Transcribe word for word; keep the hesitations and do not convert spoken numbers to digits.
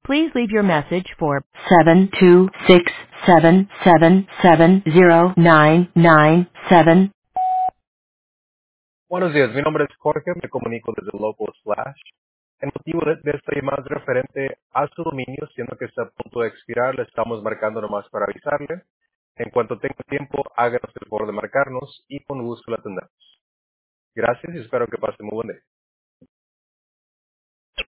Please leave your message for seven two six seven seven seven zero nine nine seven. Buenos días, mi nombre es Jorge, me comunico desde Local Slash. El motivo de, de esta llamada es referente a su dominio, siendo que está a punto de expirar, le estamos marcando nomás para avisarle. En cuanto tenga tiempo, háganos el favor de marcarnos y con gusto la atendemos. Gracias y espero que pase muy buen día.